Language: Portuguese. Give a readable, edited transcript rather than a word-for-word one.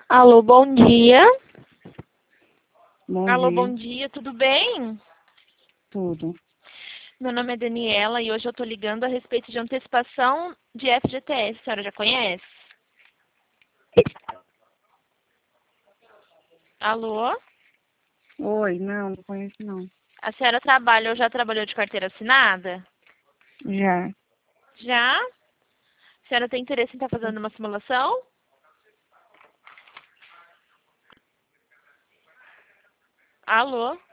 Alô, bom dia. Bom Alô, dia, bom dia, tudo bem? tudo. Meu nome é Daniela e hoje eu tô ligando a respeito de antecipação de FGTS. A senhora já conhece? Alô? Oi, não conheço não. A senhora trabalha ou já trabalhou de carteira assinada? Já. Já? A senhora tem interesse em estar fazendo uma simulação? Alô?